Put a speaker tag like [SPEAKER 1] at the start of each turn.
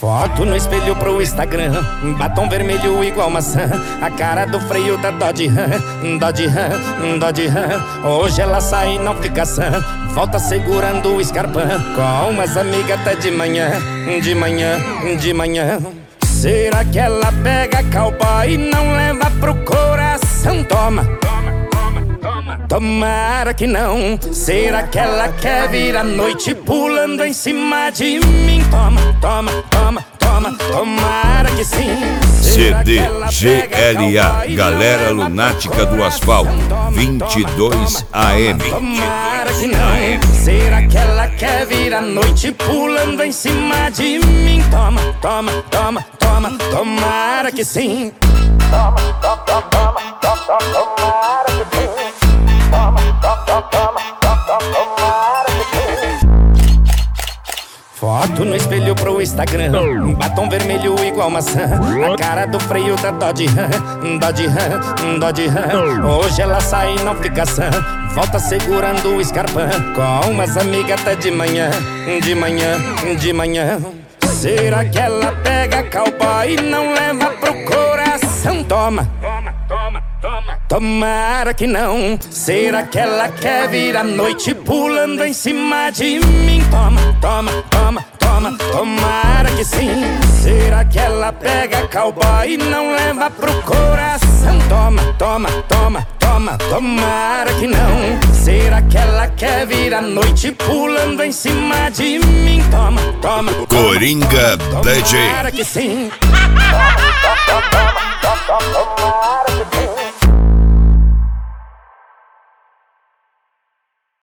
[SPEAKER 1] Foto no espelho pro Instagram, batom vermelho igual maçã, a cara do freio da Dodge Ram, Dodge Ram, Dodge Ram. Hoje ela sai e não fica sã, volta segurando o escarpão, com umas amigas até de manhã, de manhã, de manhã. Será que ela pega cowboy e não leva pro coração? Toma, tomara que não. Será que ela quer vir à noite pulando em cima de mim? Toma, toma, toma, toma, tomara que sim.
[SPEAKER 2] CD GLA, Galera Lunática do Asfalto, 22 AM.
[SPEAKER 1] Tomara que não. Será que ela quer vir à noite pulando em cima de mim? Toma, toma, toma, toma, tomara que sim. Toma, toma, toma, toma, tomara que sim. Foto no espelho pro Instagram, batom vermelho igual maçã, a cara do freio da Dodge Ram, Dodge Ram, Dodge Ram. Hoje ela sai e não fica sã, volta segurando o escarpão, com umas amigas até de manhã, de manhã, de manhã. Será que ela pega cowboy e não leva pro coração? Toma, tomara que não. Será que ela quer vir à noite pulando em cima de mim? Toma, toma, toma, toma, tomara que sim. Será que ela pega cowboy e não leva pro coração? Toma, toma, toma, toma, tomara que não. Será que ela quer vir à noite pulando em cima de mim? Toma, toma,
[SPEAKER 2] Coringa DJ.
[SPEAKER 1] tomara que sim. Toma, toma, toma, toma, tomara